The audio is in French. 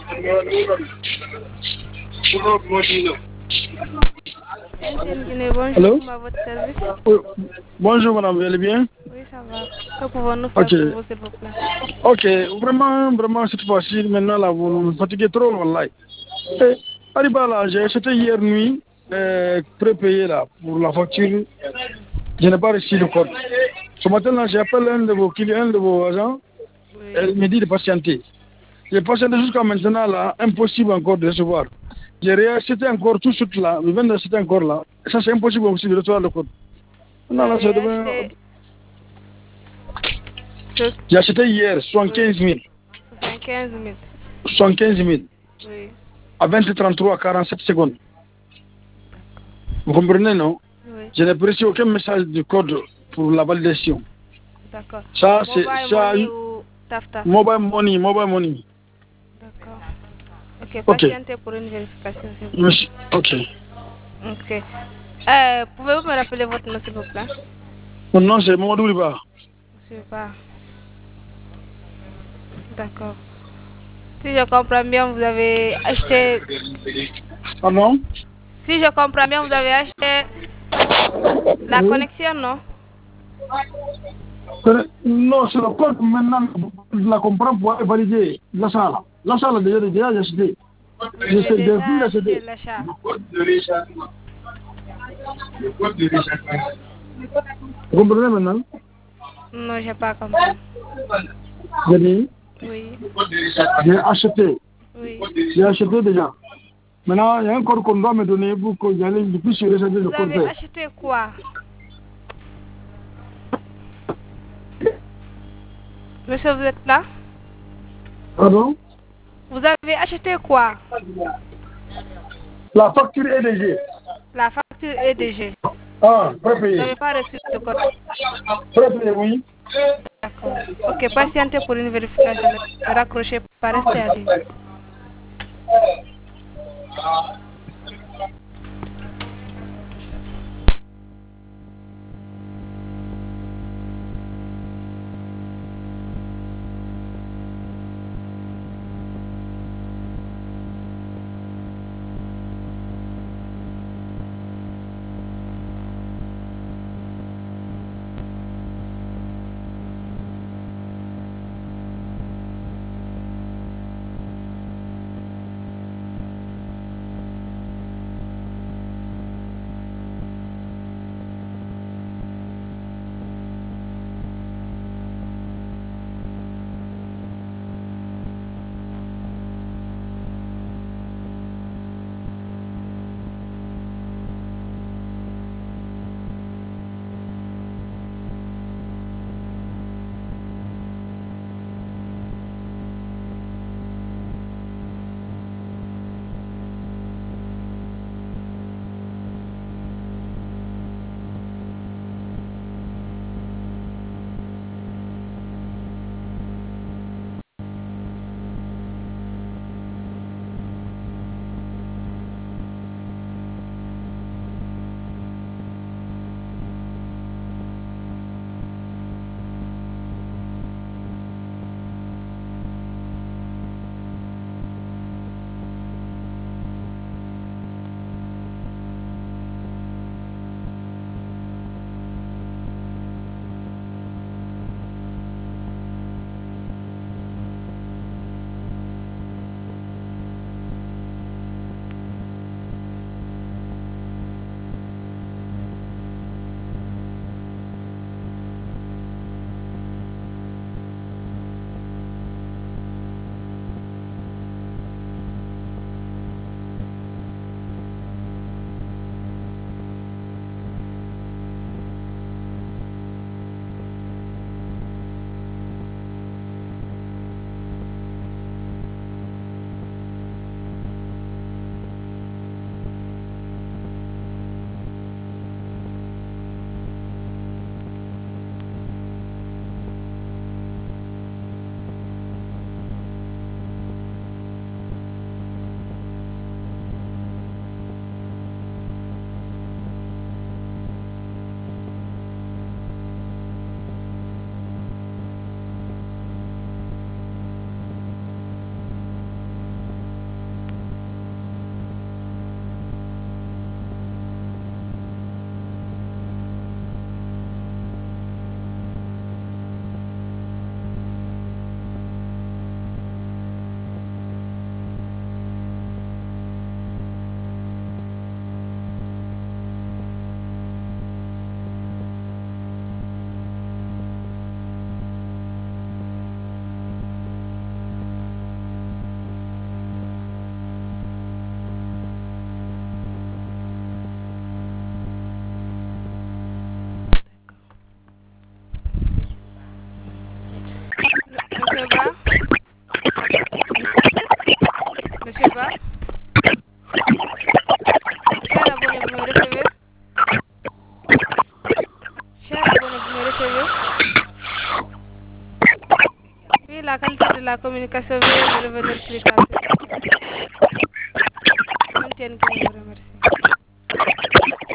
MTN Guinée, bonjour, Allô? à votre service. Oui. Bonjour madame, vous allez bien? Oui, ça va. Que pouvons-nous faire Ok. pour vous, s'il vous plaît? Ok, vraiment, cette fois-ci, maintenant là, vous me fatiguez trop, wallahi. Et, Arriba là, j'ai acheté hier nuit, prépayé là, pour la facture. Je n'ai pas reçu le code. Ce matin là, j'appelle un de vos clients, un de vos agents, Oui. elle me dit de patienter. J'ai patienté jusqu'à maintenant là, impossible encore de recevoir. J'ai réacheté encore tout de suite là, je viens d'acheter encore là. Ça c'est impossible aussi de recevoir le code. Vous Non, là, ça avez devient... acheté ce J'ai acheté hier 75 000. 75 000. 75 000 Oui. à 20h33 à 47 secondes. Vous comprenez, non? Oui. Je n'ai reçu aucun message de code pour la validation. D'accord. Ça, c'est Mobile ça, Money ou Taf. mobile money, mobile money. D'accord. Ok, Ok. patientez pour une vérification, s'il vous plaît. Monsieur, ok. Ok. Pouvez-vous me rappeler votre nom, s'il vous plaît? Mon nom, c'est Mamadou Liba. Monsieur Ba. D'accord. Si je comprends bien, vous avez acheté. Pardon? Si je comprends bien, vous avez acheté la Oui. connexion, non? Non, c'est le code maintenant. Je la comprends pour valider la salle. La salle, déjà, j'ai acheté. Vous avez J'ai vu déjà acheté l'acheter. l'achat. Vous comprenez maintenant? Non, j'ai pas compris. J'ai dit, Oui, j'ai acheté. oui. J'ai acheté déjà. Maintenant, il y a un code qu'on doit me donner pour que je puisse recharger le Vous code avez vert. acheté quoi? Monsieur, vous êtes là? Pardon? Vous avez acheté quoi? La facture EDG. La facture EDG. Ah, Vous prépayé. n'avez pas reçu de code. Prépayé, oui. D'accord. Ok, patientez pour une vérification. Ne raccrochez pas, restez à ligne. la communication. Veuillez revenir plus tard. On tient que vous remercie.